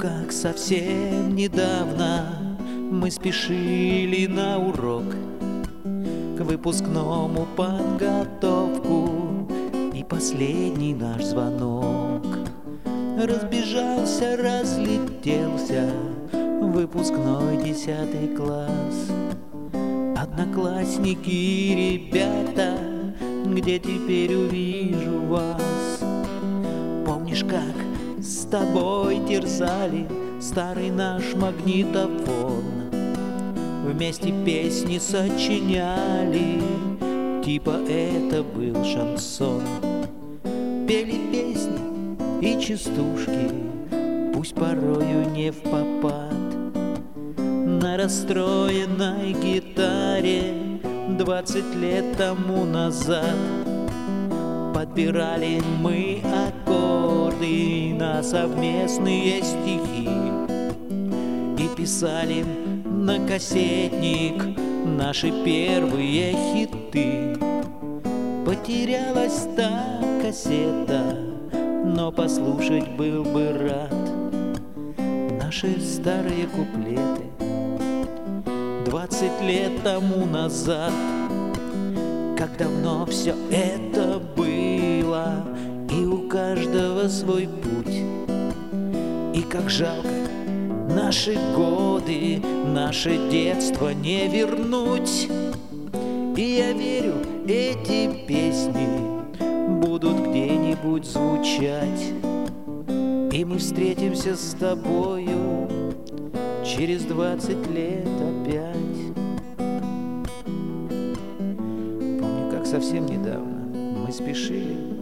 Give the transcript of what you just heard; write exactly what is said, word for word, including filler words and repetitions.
как совсем недавно мы спешили на урок, к выпускному подготовку, и последний наш звонок. Разбежался, разлетелся выпускной десятый класс. Одноклассники и ребята, где теперь увижу вас? Помнишь, как с тобой терзали старый наш магнитофон? Вместе песни сочиняли, типа это был шансон. Пели песни и частушки, пусть порою не впопад. На расстроенной гитаре двадцать лет тому назад подбирали мы аккорды на совместные стихи и писали на кассетник наши первые хиты. Потерялась та кассета, но послушать был бы рад наши старые куплеты двадцать лет тому назад. Как давно все это было, и у каждого свой путь. И как жалко наши годы, наше детство не вернуть. И я верю, эти песни будут где-нибудь звучать, и мы встретимся с тобою через двадцать лет опять. Помню, как совсем недавно мы спешили